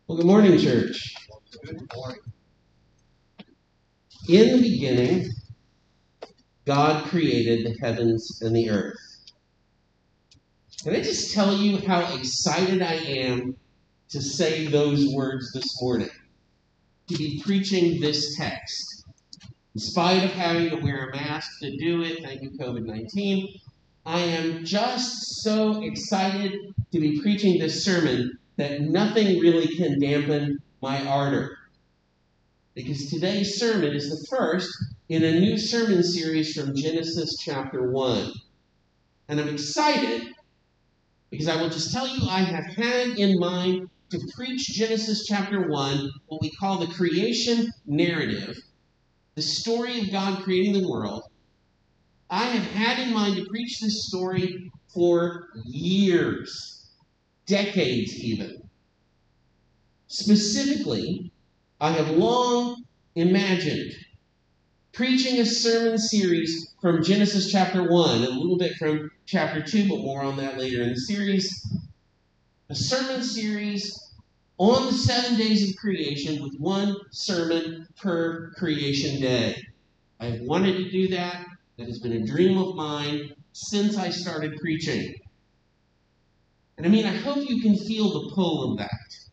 Well, good morning, church. Good morning. In the beginning, God created the heavens and the earth. Can I just tell you how excited I am to say those words this morning? To be preaching this text. In spite of having to wear a mask to do it, thank you, COVID-19, I am just so excited to be preaching this sermon that nothing really can dampen my ardor. Because today's sermon is the first in a new sermon series from Genesis chapter 1. And I'm excited because I will just tell you I have had in mind to preach Genesis chapter 1, what we call the creation narrative, the story of God creating the world. I have had in mind to preach this story for years, decades even. Specifically, I have long imagined preaching a sermon series from Genesis chapter 1, and a little bit from chapter 2, but more on that later in the series. A sermon series on the 7 days of creation with one sermon per creation day. I have wanted to do that. That has been a dream of mine since I started preaching. And I hope you can feel the pull of that.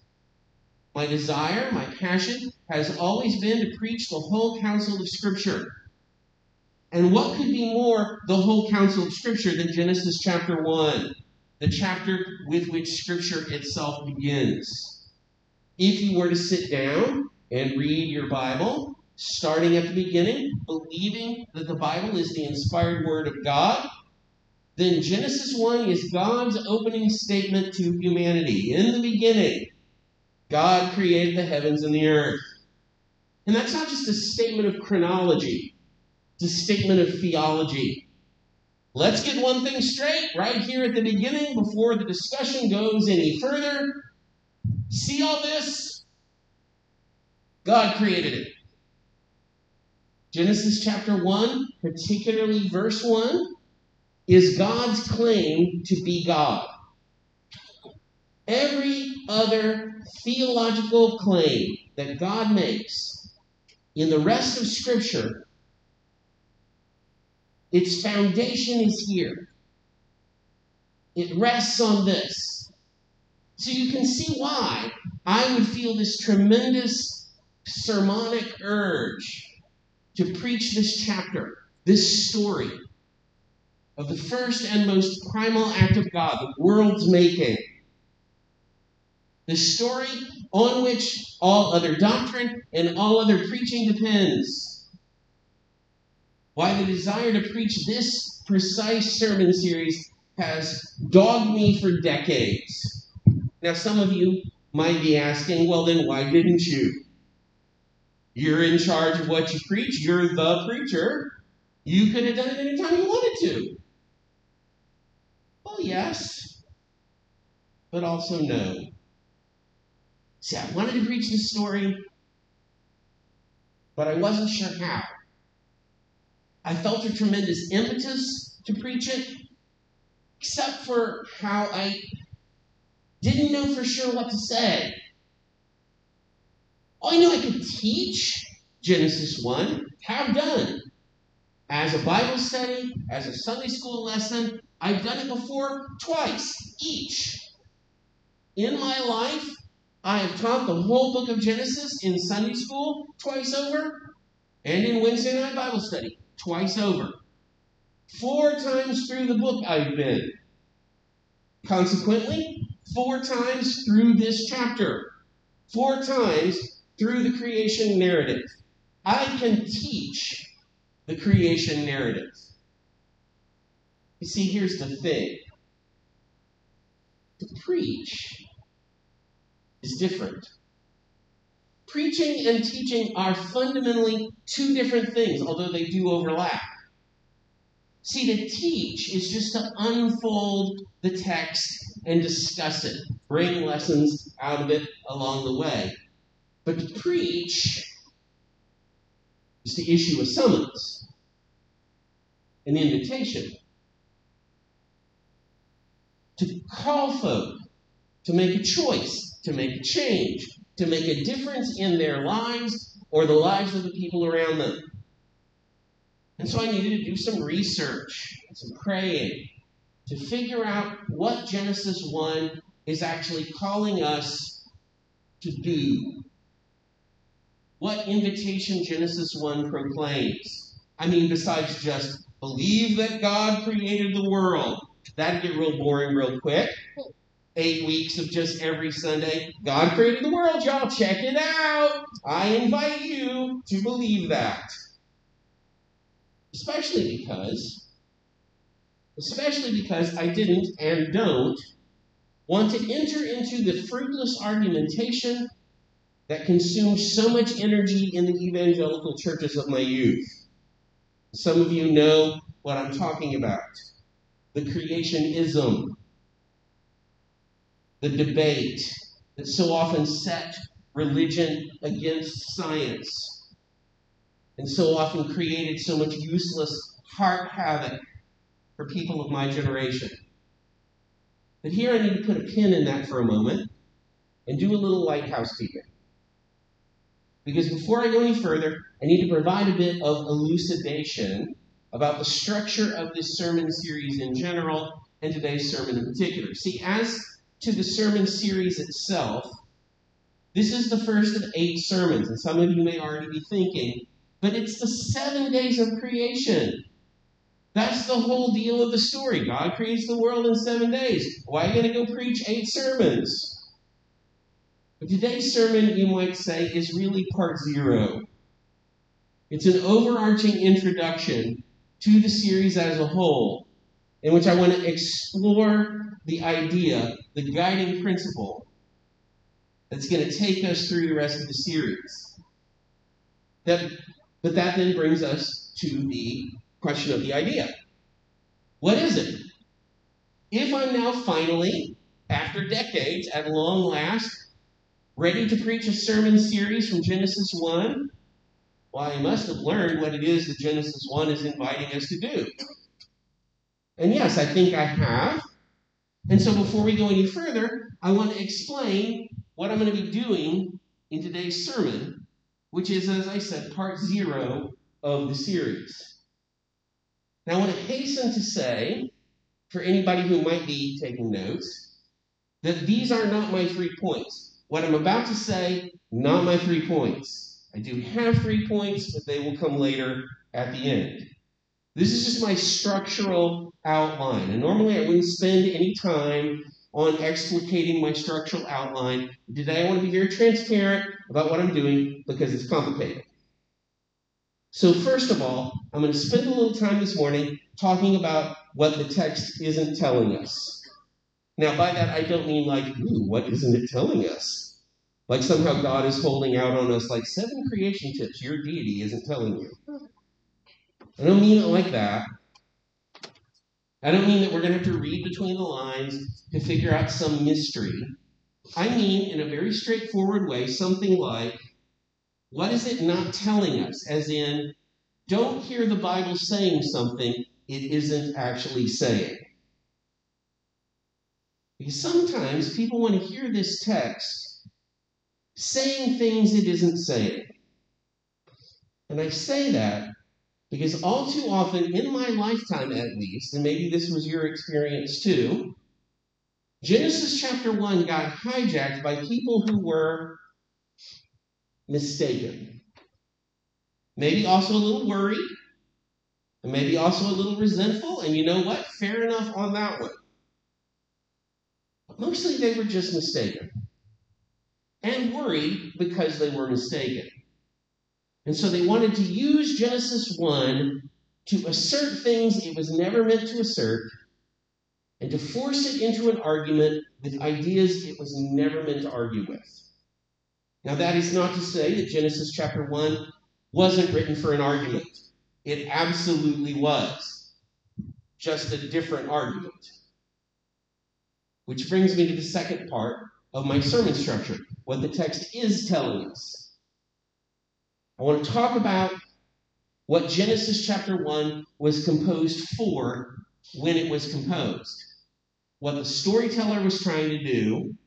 My desire, my passion, has always been to preach the whole counsel of Scripture. And what could be more the whole counsel of Scripture than Genesis chapter 1, the chapter with which Scripture itself begins? If you were to sit down and read your Bible, starting at the beginning, believing that the Bible is the inspired Word of God, then Genesis 1 is God's opening statement to humanity. In the beginning, God created the heavens and the earth. And that's not just a statement of chronology. It's a statement of theology. Let's get one thing straight right here at the beginning before the discussion goes any further. See all this? God created it. Genesis chapter 1, particularly verse 1, is God's claim to be God. Every other theological claim that God makes in the rest of Scripture, its foundation is here. It rests on this. So you can see why I would feel this tremendous sermonic urge to preach this chapter, this story of the first and most primal act of God, the world's making. The story on which all other doctrine and all other preaching depends. Why the desire to preach this precise sermon series has dogged me for decades. Now, some of you might be asking, well, then why didn't you? You're in charge of what you preach. You're the preacher. You could have done it anytime you wanted to. Well, yes, but also no. See, I wanted to preach this story, but I wasn't sure how. I felt a tremendous impetus to preach it, except for how I didn't know for sure what to say. Oh, I knew I could teach Genesis 1, have done. As a Bible study, as a Sunday school lesson, I've done it before twice, each. In my life, I have taught the whole book of Genesis in Sunday school twice over, and in Wednesday night Bible study twice over. 4 times through the book I've been. Consequently, 4 times through this chapter. 4 times through the creation narrative. I can teach the creation narrative. You see, here's the thing. To preach is different. Preaching and teaching are fundamentally 2 different things, although they do overlap. See, to teach is just to unfold the text and discuss it, bring lessons out of it along the way. But to preach is to issue a summons, an invitation, to call folk, to make a choice, to make a change, to make a difference in their lives or the lives of the people around them. And so I needed to do some research, some praying, to figure out what Genesis 1 is actually calling us to do. What invitation Genesis 1 proclaims. I mean, besides just believe that God created the world. That'd get real boring real quick. 8 weeks of just every Sunday. God created the world, y'all. Check it out. I invite you to believe that. Especially because I didn't and don't want to enter into the fruitless argumentation that consumed so much energy in the evangelical churches of my youth. Some of you know what I'm talking about. The creationism, the debate that so often set religion against science and so often created so much useless heart havoc for people of my generation. But here I need to put a pin in that for a moment and do a little light housekeeping. Because before I go any further, I need to provide a bit of elucidation about the structure of this sermon series in general and today's sermon in particular. See, as to the sermon series itself, this is the first of 8 sermons, and some of you may already be thinking, but it's the 7 days of creation. That's the whole deal of the story. God creates the world in 7 days. Why are you going to go preach 8 sermons? But today's sermon, you might say, is really part 0. It's an overarching introduction to the series as a whole, in which I want to explore the idea, the guiding principle, that's going to take us through the rest of the series. But that then brings us to the question of the idea. What is it? If I'm now finally, after decades, at long last, ready to preach a sermon series from Genesis 1, well, I must have learned what it is that Genesis 1 is inviting us to do. And yes, I think I have. And so before we go any further, I want to explain what I'm going to be doing in today's sermon, which is, as I said, part 0 of the series. Now, I want to hasten to say, for anybody who might be taking notes, that these are not my 3 points. What I'm about to say, not my 3 points. I do have 3 points, but they will come later at the end. This is just my structural outline. And normally I wouldn't spend any time on explicating my structural outline. Today I want to be very transparent about what I'm doing because it's complicated. So first of all, I'm going to spend a little time this morning talking about what the text isn't telling us. Now by that I don't mean like, what isn't it telling us? Like somehow God is holding out on us like 7 creation tips your deity isn't telling you. I don't mean it like that. I don't mean that we're going to have to read between the lines to figure out some mystery. I mean, in a very straightforward way, something like, what is it not telling us? As in, don't hear the Bible saying something it isn't actually saying. Because sometimes people want to hear this text saying things it isn't saying. And I say that because all too often, in my lifetime at least, and maybe this was your experience too, Genesis chapter 1 got hijacked by people who were mistaken. Maybe also a little worried, and maybe also a little resentful, and you know what? Fair enough on that one. But mostly they were just mistaken. And worried because they were mistaken. And so they wanted to use Genesis 1 to assert things it was never meant to assert and to force it into an argument with ideas it was never meant to argue with. Now that is not to say that Genesis chapter 1 wasn't written for an argument. It absolutely was. Just a different argument. Which brings me to the second part of my sermon structure, what the text is telling us. I want to talk about what Genesis chapter 1 was composed for when it was composed. What the storyteller was trying to do,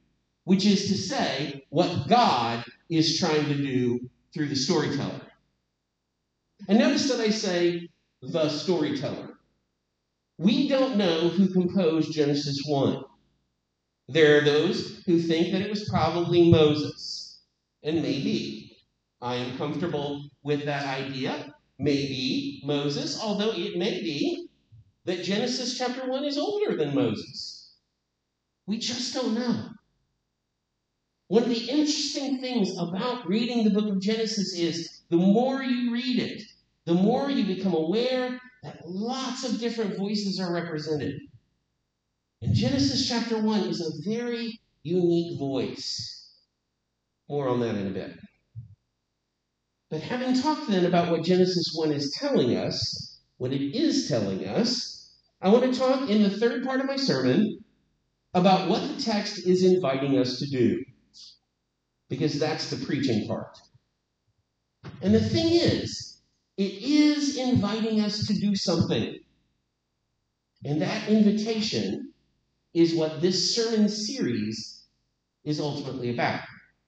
which is to say, what God is trying to do through the storyteller. And notice that I say the storyteller. We don't know who composed Genesis 1. There are those who think that it was probably Moses, and maybe. I am comfortable with that idea. Maybe Moses, although it may be that Genesis chapter 1 is older than Moses. We just don't know. One of the interesting things about reading the book of Genesis is the more you read it, the more you become aware that lots of different voices are represented. And Genesis chapter 1 is a very unique voice. More on that in a bit. But having talked then about what Genesis 1 is telling us, what it is telling us, I want to talk in the third part of my sermon about what the text is inviting us to do. Because that's the preaching part. And the thing is, it is inviting us to do something. And that invitation is what this sermon series is ultimately about.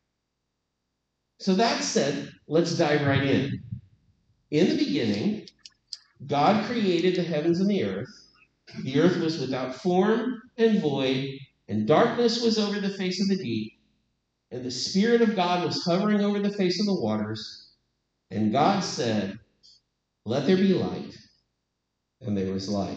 So that said, let's dive right in. In the beginning, God created the heavens and the earth. The earth was without form and void, and darkness was over the face of the deep. And the Spirit of God was hovering over the face of the waters. And God said, "Let there be light." And there was light.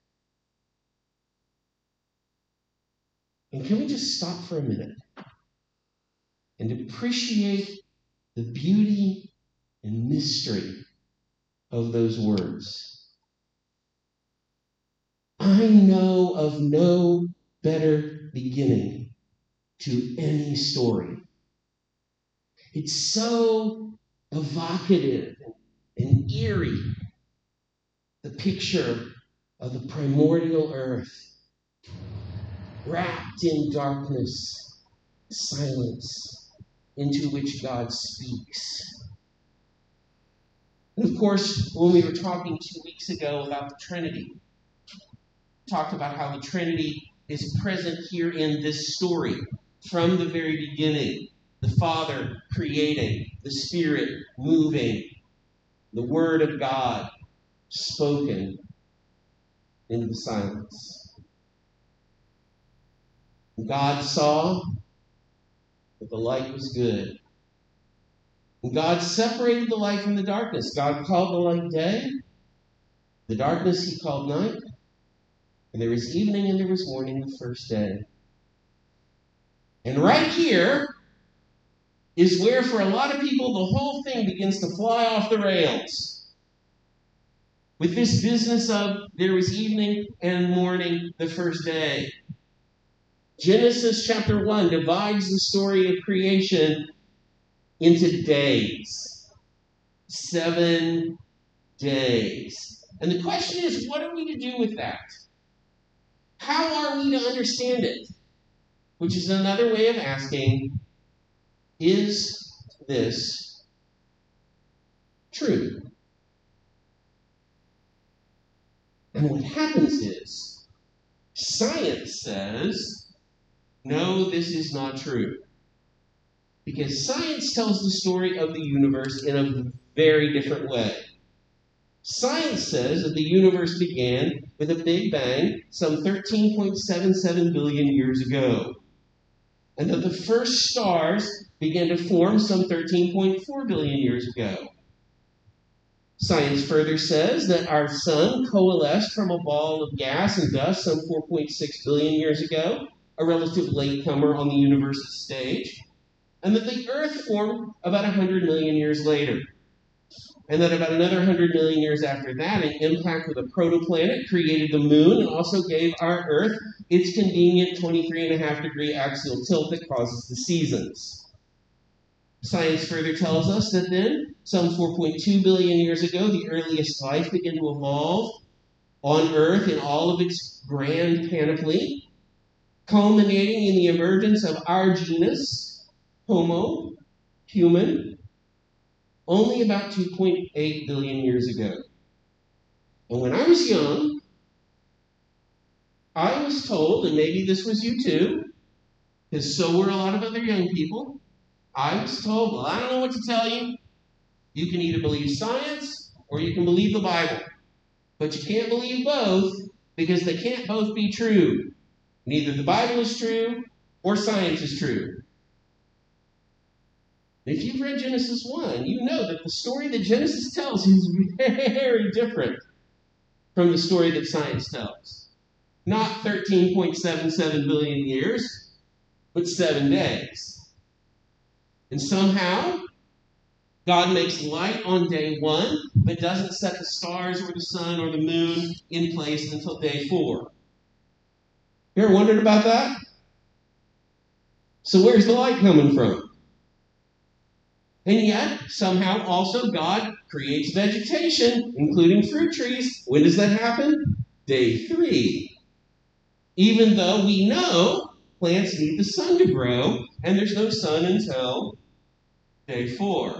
And can we just stop for a minute and appreciate the beauty and mystery of those words? I know of no better beginning to any story. It's so evocative and eerie. The picture of the primordial earth, wrapped in darkness, silence, into which God speaks. And of course, when we were talking 2 weeks ago about the Trinity, talked about how the Trinity is present here in this story from the very beginning. The Father creating, the Spirit moving, the Word of God spoken into the silence. God saw that the light was good. And God separated the light from the darkness. God called the light day. The darkness he called night. And there was evening and there was morning the first day. And right here is where, for a lot of people, the whole thing begins to fly off the rails. With this business of there was evening and morning the first day. Genesis chapter 1 divides the story of creation into days. 7 days. And the question is, what are we to do with that? How are we to understand it? Which is another way of asking, is this true? And what happens is, science says, no, this is not true. Because science tells the story of the universe in a very different way. Science says that the universe began with a big bang some 13.77 billion years ago. And that the first stars began to form some 13.4 billion years ago. Science further says that our sun coalesced from a ball of gas and dust some 4.6 billion years ago, a relative latecomer on the universe's stage, and that the Earth formed about 100 million years later. And that about another 100 million years after that, an impact with a protoplanet created the moon and also gave our Earth its convenient 23.5 degree axial tilt that causes the seasons. Science further tells us that then, some 4.2 billion years ago, the earliest life began to evolve on Earth in all of its grand panoply, culminating in the emergence of our genus, Homo, human, only about 2.8 billion years ago. And when I was young, I was told, and maybe this was you too, Because so were a lot of other young people. I was told, well, I don't know what to tell you. You can either believe science or you can believe the Bible. But you can't believe both because they can't both be true. Neither the Bible is true or science is true. If you've read Genesis 1, you know that the story that Genesis tells is very different from the story that science tells. Not 13.77 billion years, but 7 days. And somehow, God makes light on day 1, but doesn't set the stars or the sun or the moon in place until day 4. You ever wondered about that? So where's the light coming from? And yet, somehow also God creates vegetation, including fruit trees. When does that happen? Day 3. Even though we know plants need the sun to grow, and there's no sun until day 4.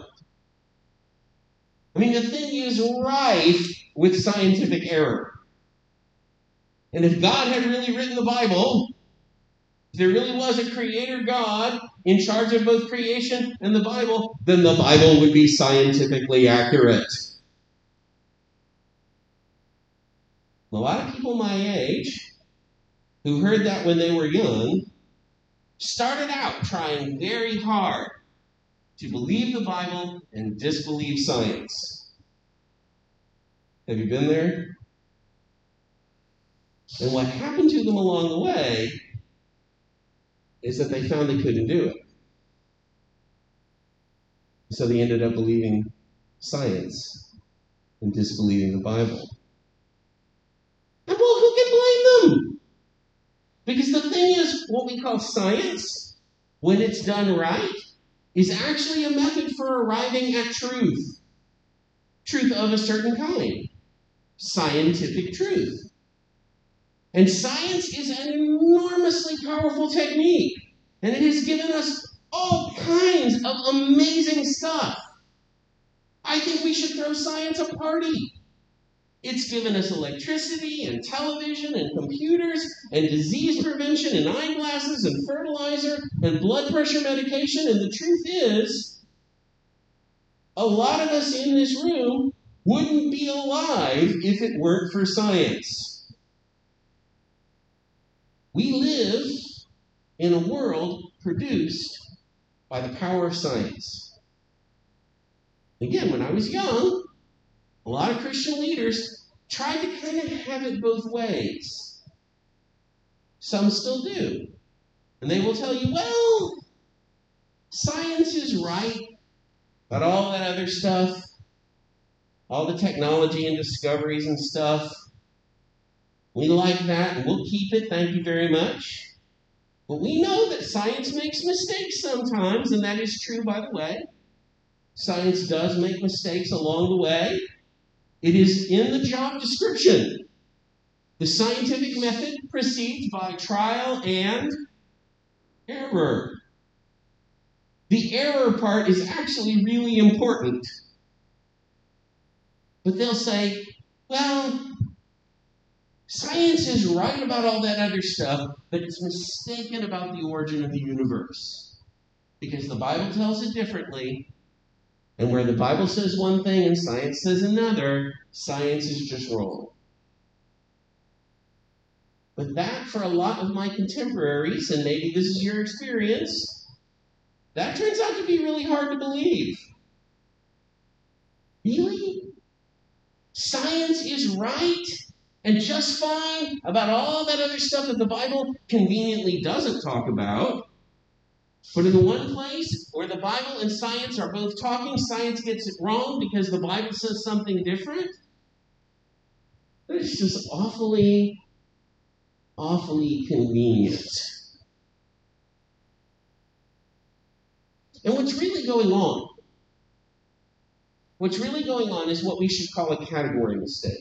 I mean, the thing is rife with scientific error. And if God had really written the Bible, if there really was a creator God in charge of both creation and the Bible, then the Bible would be scientifically accurate. A lot of people my age who heard that when they were young started out trying very hard to believe the Bible and disbelieve science. Have you been there? And what happened to them along the way is that they found they couldn't do it. So they ended up believing science and disbelieving the Bible. And well, who can blame them? Because the thing is, what we call science, when it's done right, is actually a method for arriving at truth. Truth of a certain kind. Scientific truth. And science is an enormously powerful technique. And it has given us all kinds of amazing stuff. I think we should throw science a party. It's given us electricity and television and computers and disease prevention and eyeglasses and fertilizer and blood pressure medication. And the truth is, a lot of us in this room wouldn't be alive if it weren't for science. We live in a world produced by the power of science. Again, when I was young, a lot of Christian leaders tried to kind of have it both ways. Some still do. And they will tell you, well, science is right, but all that other stuff, all the technology and discoveries and stuff, we like that and we'll keep it, thank you very much. But we know that science makes mistakes sometimes, and that is true, by the way. Science does make mistakes along the way. It is in the job description. The scientific method proceeds by trial and error. The error part is actually really important. But they'll say, well, science is right about all that other stuff, but it's mistaken about the origin of the universe. Because the Bible tells it differently. And where the Bible says one thing and science says another, science is just wrong. But that, for a lot of my contemporaries, and maybe this is your experience, that turns out to be really hard to believe. Really? Science is right and just fine about all that other stuff that the Bible conveniently doesn't talk about. But in the one place where the Bible and science are both talking, science gets it wrong because the Bible says something different. It's just awfully, awfully convenient. And what's really going on is what we should call a category mistake.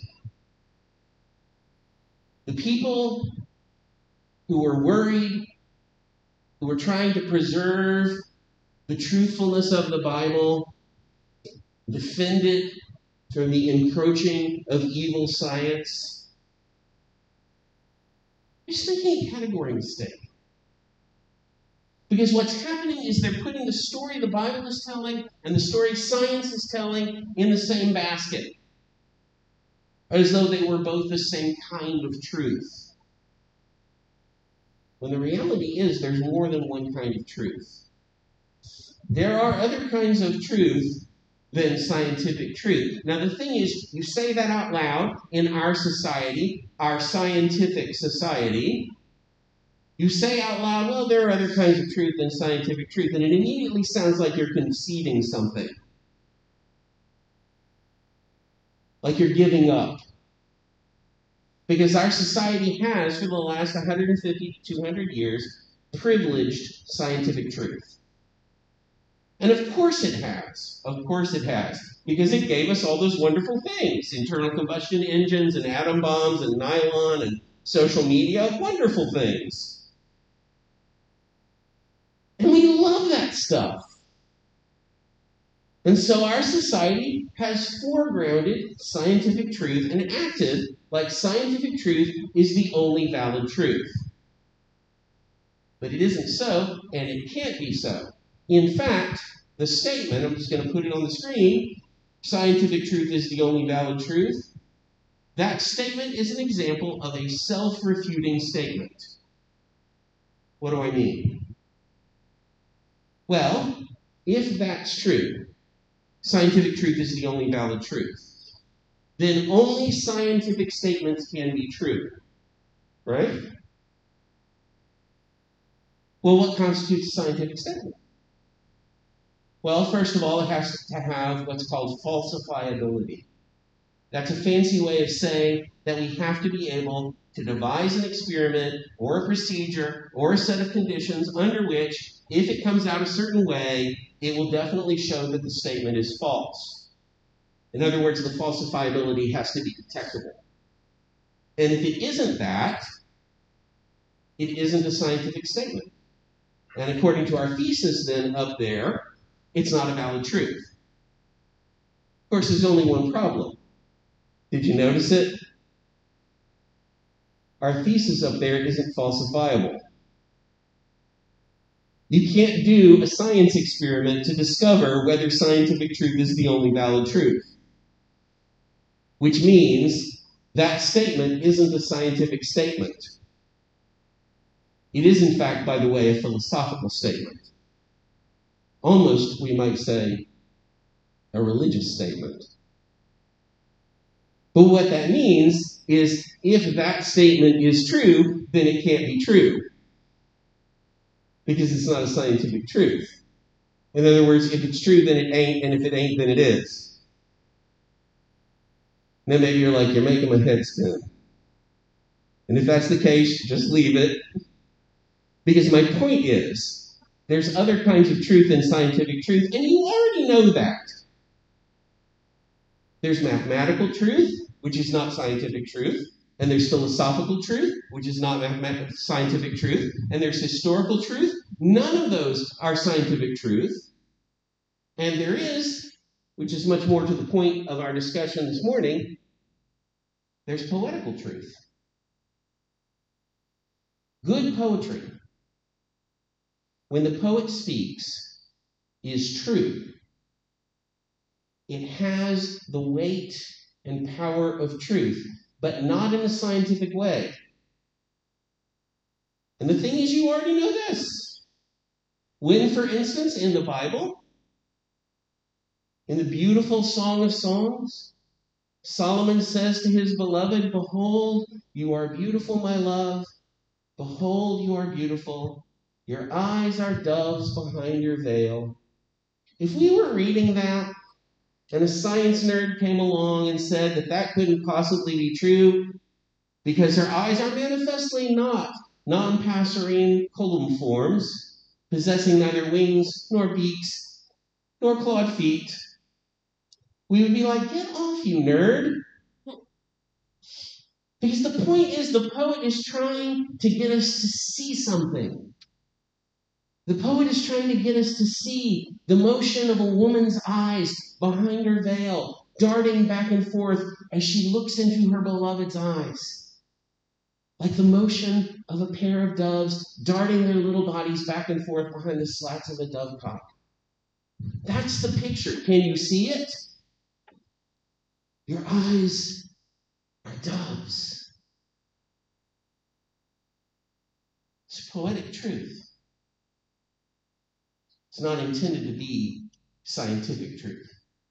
The people who are worried, who are trying to preserve the truthfulness of the Bible, defend it from the encroaching of evil science, they're just making a category mistake. Because what's happening is they're putting the story the Bible is telling and the story science is telling in the same basket, as though they were both the same kind of truth. When the reality is there's more than one kind of truth. There are other kinds of truth than scientific truth. Now the thing is, you say that out loud in our society, our scientific society. You say out loud, well, there are other kinds of truth than scientific truth, and it immediately sounds like you're conceding something. Like you're giving up. Because our society has, for the last 150 to 200 years, privileged scientific truth. And of course it has. Of course it has. Because it gave us all those wonderful things. Internal combustion engines and atom bombs and nylon and social media. Wonderful things. And we love that stuff. And so our society has foregrounded scientific truth and acted like scientific truth is the only valid truth. But it isn't so, and it can't be so. In fact, the statement, I'm just going to put it on the screen, scientific truth is the only valid truth, that statement is an example of a self-refuting statement. What do I mean? Well, if that's true, scientific truth is the only valid truth, then only scientific statements can be true, right? Well, what constitutes a scientific statement? Well, first of all, it has to have what's called falsifiability. That's a fancy way of saying that we have to be able to devise an experiment or a procedure or a set of conditions under which, if it comes out a certain way, it will definitely show that the statement is false. In other words, the falsifiability has to be detectable. And if it isn't that, it isn't a scientific statement. And according to our thesis then up there, it's not a valid truth. Of course, there's only one problem. Did you notice it? Our thesis up there isn't falsifiable. You can't do a science experiment to discover whether scientific truth is the only valid truth. Which means that statement isn't a scientific statement. It is, in fact, by the way, a philosophical statement. Almost, we might say, a religious statement. But what that means is if that statement is true, then it can't be true. Because it's not a scientific truth. In other words, if it's true, then it ain't, and if it ain't, then it is. Then maybe you're like, you're making my head spin. And if that's the case, just leave it. Because my point is, there's other kinds of truth than scientific truth, and you already know that. There's mathematical truth, which is not scientific truth. And there's philosophical truth, which is not scientific truth. And there's historical truth. None of those are scientific truth. And there is, which is much more to the point of our discussion this morning, there's poetical truth. Good poetry, when the poet speaks, is true. It has the weight and power of truth, but not in a scientific way. And the thing is, you already know this. When, for instance, in the Bible, in the beautiful Song of Songs, Solomon says to his beloved, "Behold, you are beautiful, my love. Behold, you are beautiful. Your eyes are doves behind your veil." If we were reading that, and a science nerd came along and said that that couldn't possibly be true because her eyes are manifestly not non-passerine columiforms, possessing neither wings nor beaks nor clawed feet, we would be like, get off, you nerd. Because the point is, the poet is trying to get us to see something. The poet is trying to get us to see the motion of a woman's eyes behind her veil, darting back and forth as she looks into her beloved's eyes. like the motion of a pair of doves darting their little bodies back and forth behind the slats of a dovecock. That's the picture. Can you see it? Your eyes are doves. It's poetic truth. It's not intended to be scientific truth.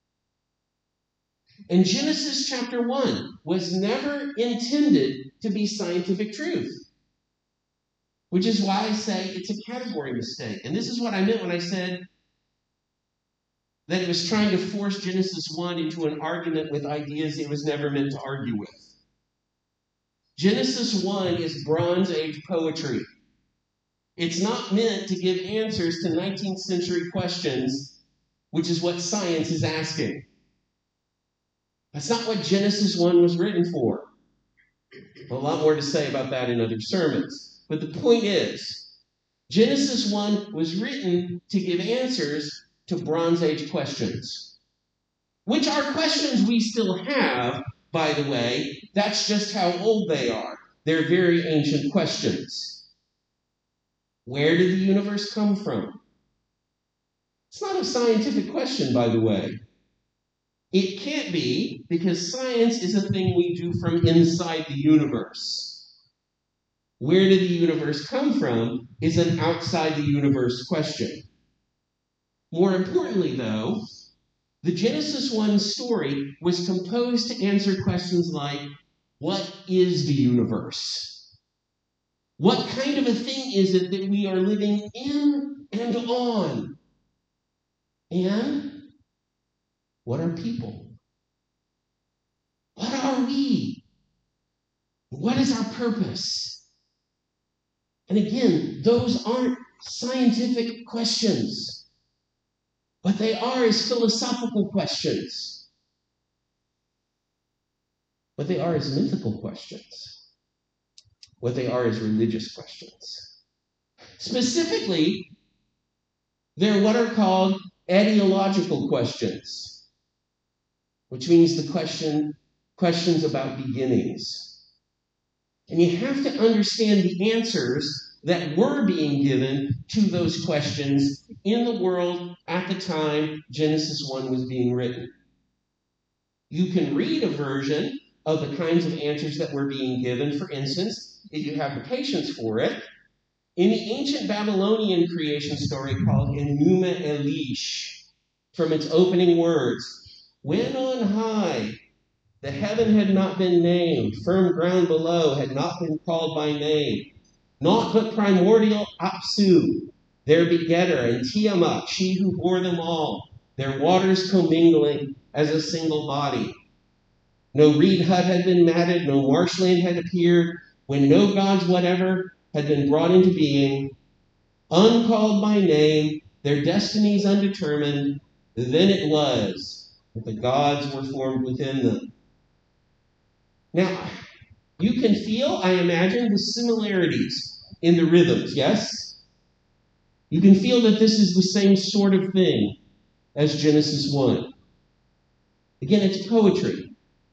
And Genesis chapter 1 was never intended to be scientific truth, which is why I say it's a category mistake. And this is what I meant when I said that it was trying to force Genesis 1 into an argument with ideas it was never meant to argue with. Genesis 1 is Bronze Age poetry. It's not meant to give answers to 19th century questions, which is what science is asking. That's not what Genesis 1 was written for. A lot more to say about that in other sermons. But the point is, Genesis 1 was written to give answers to Bronze Age questions, which are questions we still have, by the way. That's just how old they are. They're very ancient questions. Where did the universe come from? It's not a scientific question, by the way. It can't be, because science is a thing we do from inside the universe. Where did the universe come from is an outside the universe question. More importantly, though, the Genesis 1 story was composed to answer questions like, what is the universe? What kind of a thing is it that we are living in and on? And what are people? What are we? What is our purpose? And again, those aren't scientific questions. What they are is philosophical questions. What they are is mythical questions. What they are is religious questions. Specifically, they're what are called etiological questions, which means the questions about beginnings. And you have to understand the answers that were being given to those questions in the world at the time Genesis 1 was being written. You can read a version of the kinds of answers that were being given, for instance, if you have the patience for it, in the ancient Babylonian creation story called Enuma Elish, from its opening words, when on high the heaven had not been named, firm ground below had not been called by name, naught but primordial Apsu, their begetter, and Tiamat, she who bore them all, their waters commingling as a single body. No reed hut had been matted, no marshland had appeared, when no gods whatever had been brought into being, uncalled by name, their destinies undetermined, then it was that the gods were formed within them. Now, you can feel, I imagine, the similarities in the rhythms, yes? You can feel that this is the same sort of thing as Genesis 1. Again, it's poetry.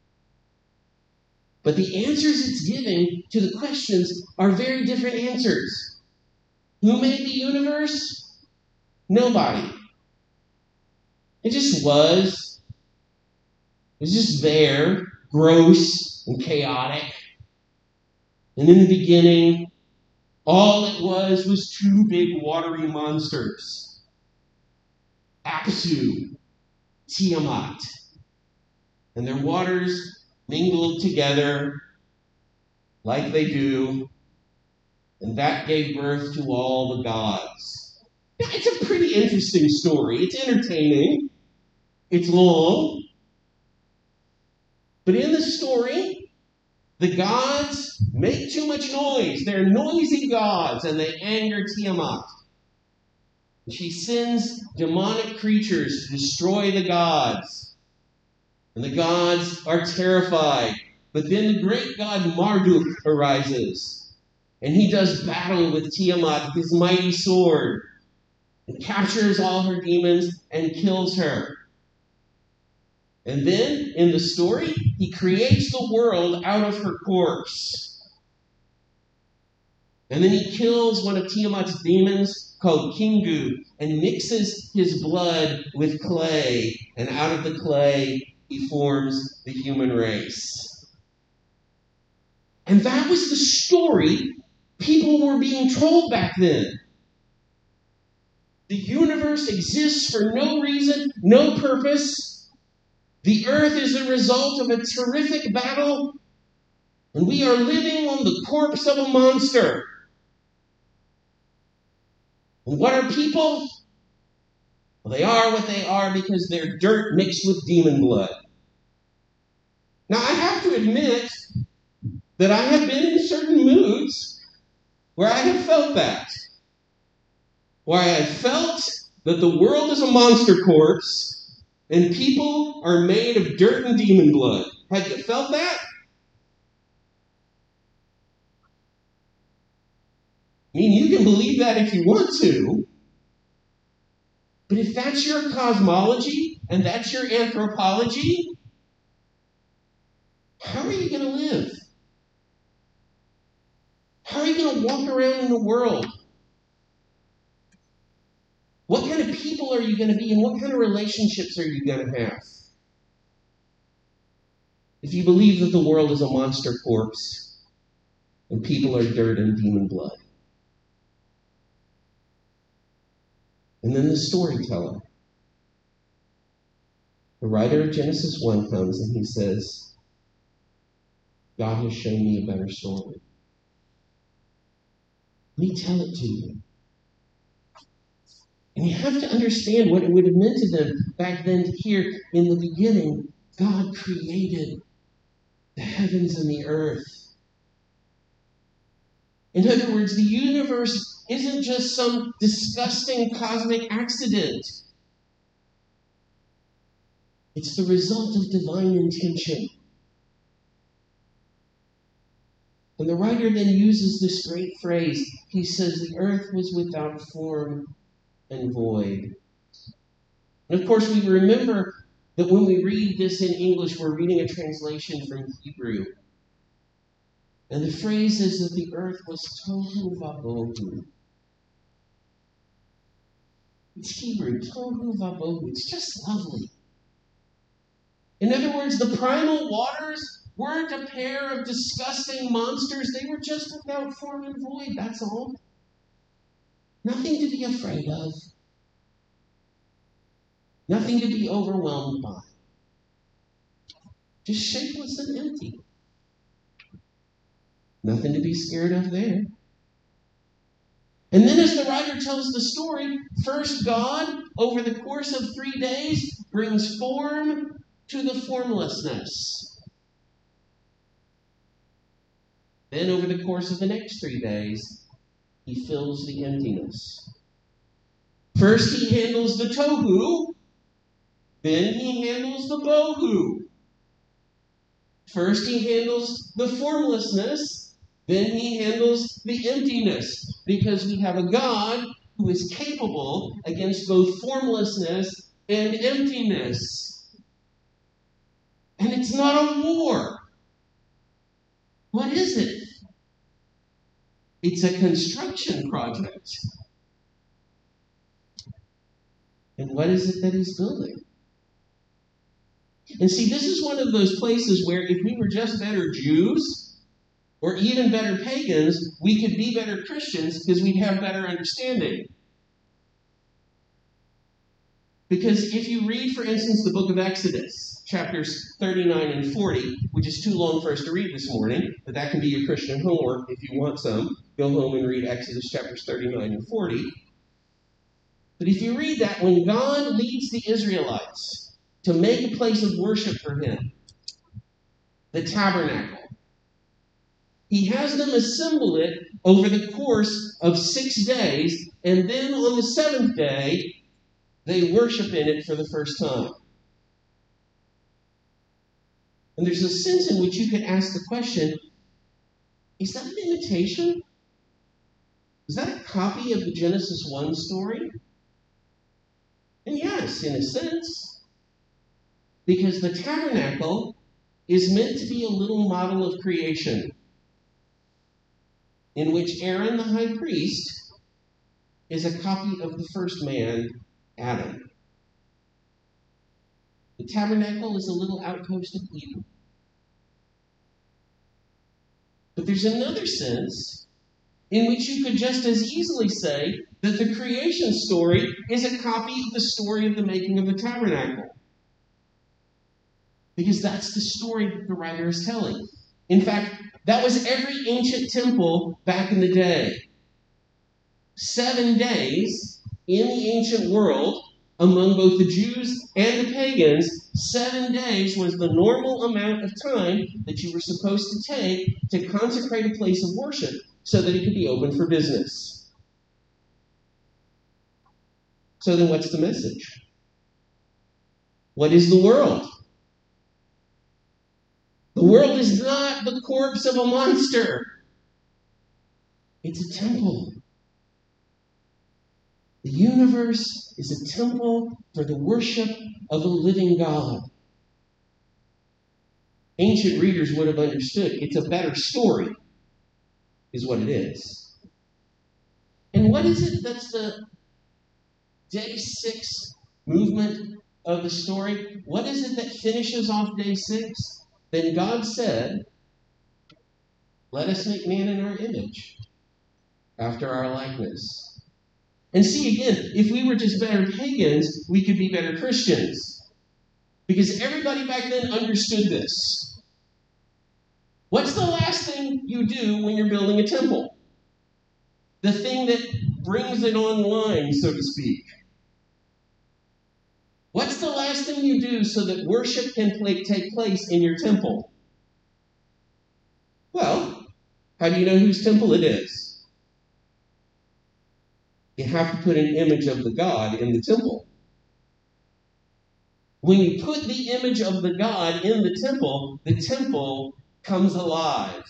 But the answers it's giving to the questions are very different answers. Who made the universe? Nobody. It just was. It was just there, gross and chaotic. And in the beginning, all it was two big watery monsters. Apsu, Tiamat. And their waters mingled together like they do, and that gave birth to all the gods. Now, it's a pretty interesting story. It's entertaining. It's long. But in the story, the gods make too much noise. They're noisy gods, and they anger Tiamat. She sends demonic creatures to destroy the gods. And the gods are terrified. But then the great god Marduk arises. And he does battle with Tiamat with his mighty sword. And captures all her demons and kills her. And then, in the story, he creates the world out of her corpse. And then he kills one of Tiamat's demons called Kingu and mixes his blood with clay. And out of the clay, he forms the human race. And that was the story people were being told back then. The universe exists for no reason, no purpose. The earth is a result of a terrific battle, and we are living on the corpse of a monster. And what are people? Well, they are what they are because they're dirt mixed with demon blood. Now, I have to admit that I have been in certain moods where I have felt that. Where I have felt that the world is a monster corpse and people are made of dirt and demon blood. Have you felt that? I mean, you can believe that if you want to. But if that's your cosmology and that's your anthropology, how are you going to live? How are you going to walk around in the world? What kind of people are you going to be and what kind of relationships are you going to have? If you believe that the world is a monster corpse and people are dirt and demon blood. And then the storyteller, the writer of Genesis 1 comes and he says, God has shown me a better story. Let me tell it to you. And you have to understand what it would have meant to them back then to hear in the beginning, God created the heavens and the earth. In other words, the universe isn't just some disgusting cosmic accident. It's the result of divine intention. And the writer then uses this great phrase. He says, the earth was without form and void. And of course, we remember that when we read this in English, we're reading a translation from Hebrew. And the phrase is that the earth was tohu vabohu. It's Hebrew, tohu vabohu. It's just lovely. In other words, the primal waters weren't a pair of disgusting monsters. They were just without form and void, that's all. Nothing to be afraid of. Nothing to be overwhelmed by. Just shapeless and empty. Nothing to be scared of there. And then as the writer tells the story, first God, over the course of 3 days, brings form to the formlessness. Then over the course of the next 3 days, he fills the emptiness. First he handles the tohu, then he handles the bohu. First he handles the formlessness, then he handles the emptiness. Because we have a God who is capable against both formlessness and emptiness. And it's not a war. What is it? It's a construction project. And what is it that he's building? And see, this is one of those places where if we were just better Jews, or even better pagans, we could be better Christians because we'd have better understanding. Because if you read, for instance, the book of Exodus, chapters 39 and 40, which is too long for us to read this morning, but that can be your Christian homework if you want some. Go home and read Exodus chapters 39 and 40. But if you read that, when God leads the Israelites to make a place of worship for him, the tabernacle, he has them assemble it over the course of 6 days, and then on the 7th day, they worship in it for the first time. And there's a sense in which you could ask the question, is that an imitation? Is that a copy of the Genesis 1 story? And yes, in a sense. Because the tabernacle is meant to be a little model of creation. in which Aaron, the high priest, is a copy of the first man, Adam. The tabernacle is a little outpost of Eden. But there's another sense in which you could just as easily say that the creation story is a copy of the story of the making of the tabernacle. Because that's the story that the writer is telling. In fact, that was every ancient temple back in the day. 7 days in the ancient world, among both the Jews and the pagans, 7 days was the normal amount of time that you were supposed to take to consecrate a place of worship so that it could be open for business. So then what's the message? What is the world? The world is not the corpse of a monster. It's a temple. The universe is a temple for the worship of a living God. Ancient readers would have understood it's a better story, is what it is. And what is it that's the day 6 movement of the story? What is it that finishes off day 6? Then God said, "Let us make man in our image, after our likeness." And see, again, if we were just better pagans, we could be better Christians. Because everybody back then understood this. What's the last thing you do when you're building a temple? The thing that brings it online, so to speak. What's the last thing you do so that worship can take place in your temple? Well, how do you know whose temple it is? You have to put an image of the God in the temple. When you put the image of the God in the temple comes alive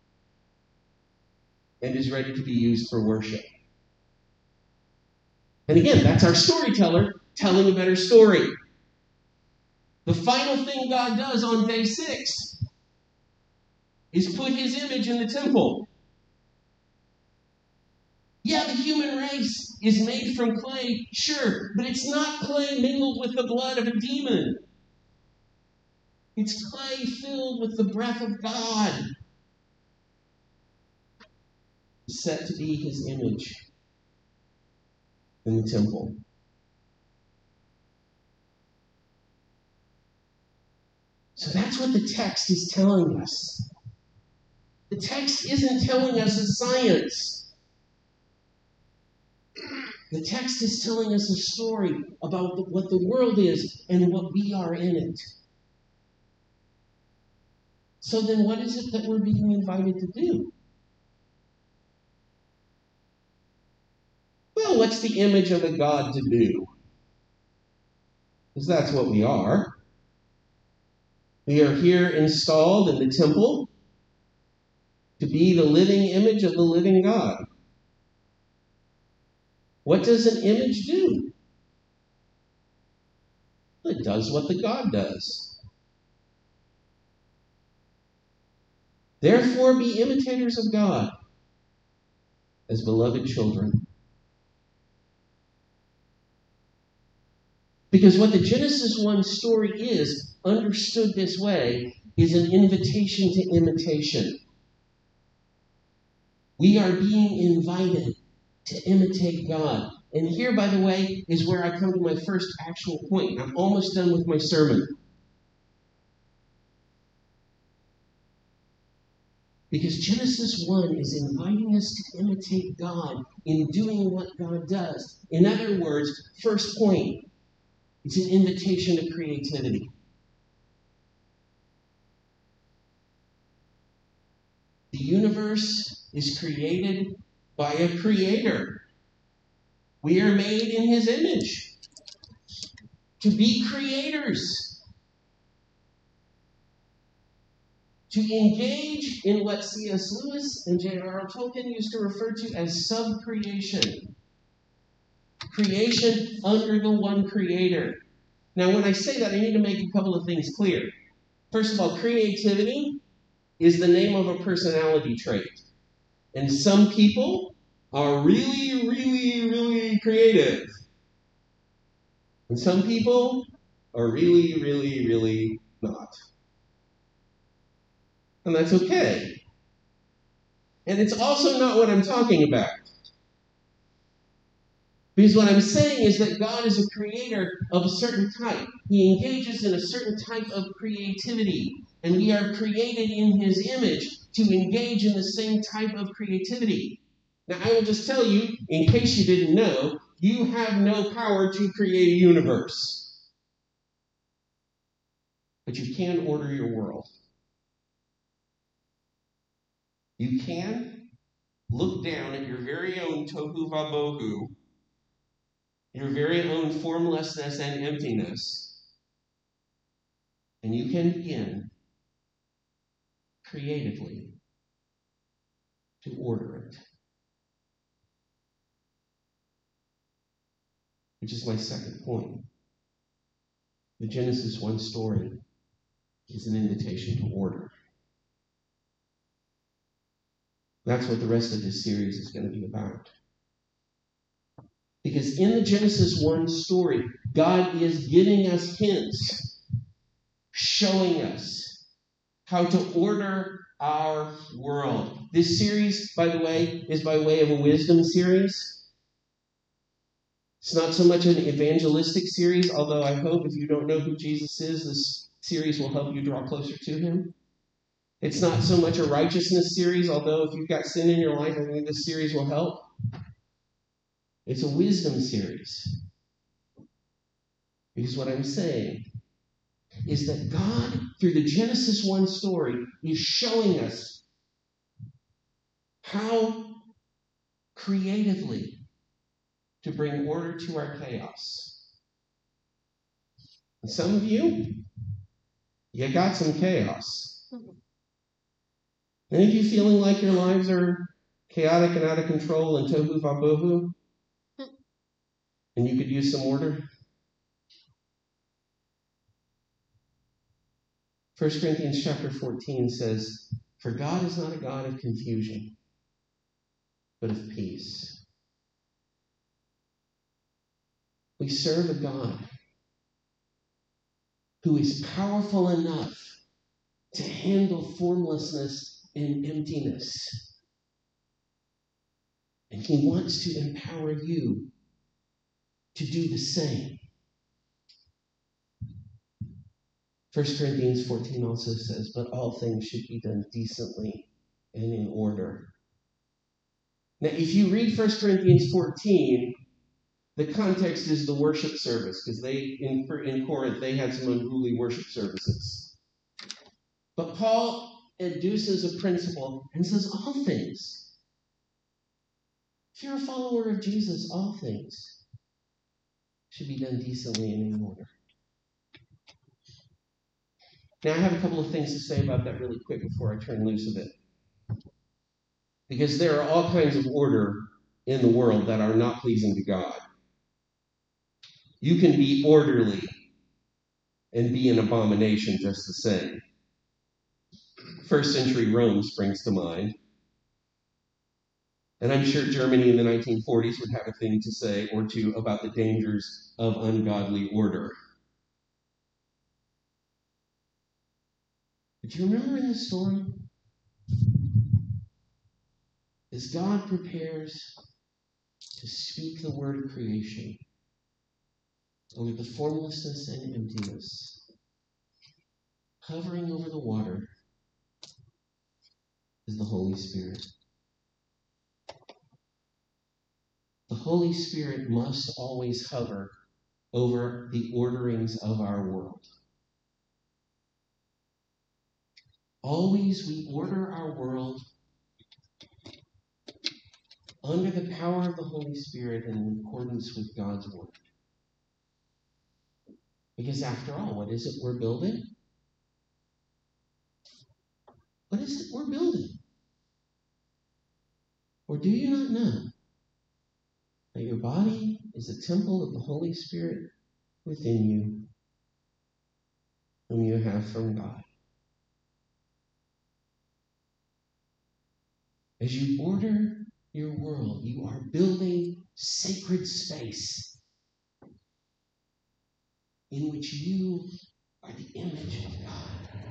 and is ready to be used for worship. And again, that's our storyteller telling a better story. The final thing God does on day 6 is put his image in the temple. Yeah, the human race is made from clay, sure, but it's not clay mingled with the blood of a demon. It's clay filled with the breath of God, set to be his image in the temple. So that's what the text is telling us. The text isn't telling us a science. The text is telling us a story about what the world is and what we are in it. So then what is it that we're being invited to do? Well, what's the image of a God to do? Because that's what we are. We are here installed in the temple to be the living image of the living God. What does an image do? It does what the God does. Therefore, be imitators of God as beloved children. Because what the Genesis 1 story is, understood this way, is an invitation to imitation. We are being invited to imitate God. And here, by the way, is where I come to my first actual point. I'm almost done with my sermon. Because Genesis 1 is inviting us to imitate God in doing what God does. In other words, first point, it's an invitation to creativity. The universe is created by a creator. We are made in his image to be creators, to engage in what C.S. Lewis and J.R.R. Tolkien used to refer to as sub-creation. Creation under the one creator. Now, when I say that, I need to make a couple of things clear. First of all, creativity is the name of a personality trait. And some people are really, really, really creative. And some people are really, really, really not. And that's okay. And it's also not what I'm talking about. Because what I'm saying is that God is a creator of a certain type. He engages in a certain type of creativity. And we are created in His image to engage in the same type of creativity. Now, I will just tell you, in case you didn't know, you have no power to create a universe. But you can order your world. You can look down at your very own tohu vabohu, your very own formlessness and emptiness, and you can begin creatively to order it. Which is my second point. The Genesis 1 story is an invitation to order. That's what the rest of this series is going to be about. Because in the Genesis 1 story, God is giving us hints, showing us how to order our world. This series, by the way, is by way of a wisdom series. It's not so much an evangelistic series, although I hope if you don't know who Jesus is, this series will help you draw closer to Him. It's not so much a righteousness series, although if you've got sin in your life, I think this series will help. It's a wisdom series. Because what I'm saying is that God, through the Genesis 1 story, is showing us how creatively to bring order to our chaos. And some of you got some chaos. Any of you feeling like your lives are chaotic and out of control and tohu vabohu? And you could use some order? 1 Corinthians chapter 14 says, "For God is not a God of confusion, but of peace." We serve a God who is powerful enough to handle formlessness and emptiness. And He wants to empower you to do the same. 1 Corinthians 14 also says, "But all things should be done decently and in order." Now, if you read 1 Corinthians 14, the context is the worship service, because in Corinth, they had some unruly worship services. But Paul induces a principle and says all things. If you're a follower of Jesus, all things should be done decently and in order. Now, I have a couple of things to say about that really quick before I turn loose of it. Because there are all kinds of order in the world that are not pleasing to God. You can be orderly and be an abomination just the same. First century Rome springs to mind. And I'm sure Germany in the 1940s would have a thing to say or two about the dangers of ungodly order. But you remember in the story, as God prepares to speak the word of creation over the formlessness and emptiness, hovering over the water is the Holy Spirit. The Holy Spirit must always hover over the orderings of our world. Always we order our world under the power of the Holy Spirit and in accordance with God's word. Because after all, what is it we're building? What is it we're building? Or do you not know that your body is a temple of the Holy Spirit within you, whom you have from God? As you order your world, you are building sacred space in which you are the image of God.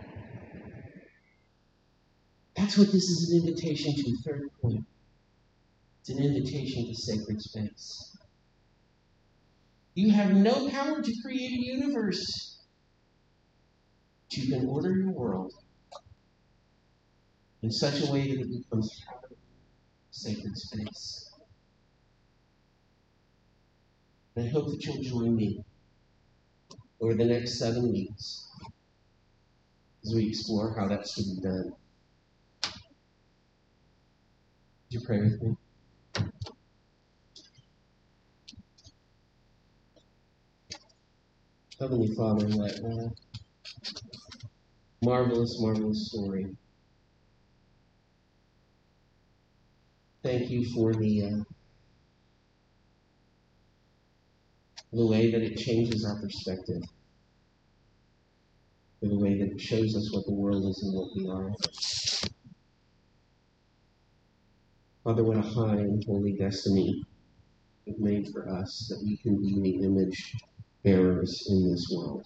That's what this is an invitation to. Third point. It's an invitation to sacred space. You have no power to create a universe, but you can order your world in such a way that it becomes sacred space. And I hope that you'll join me over the next 7 weeks as we explore how that's to be done. Would you pray with me? Heavenly Father, what marvelous, marvelous story. Thank you for the way that it changes our perspective, for the way that it shows us what the world is and what we are. Father, what a high and holy destiny you've made for us, that we can be the image bearers in this world.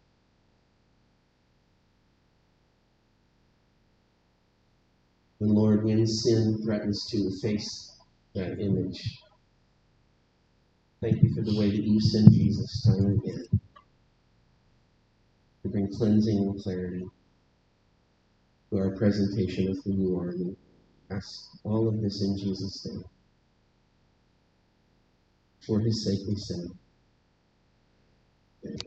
And Lord, when sin threatens to efface that image, thank you for the way that you send Jesus time and again to bring cleansing and clarity to our presentation of who you are. And ask all of this in Jesus' name. For his sake we say, amen.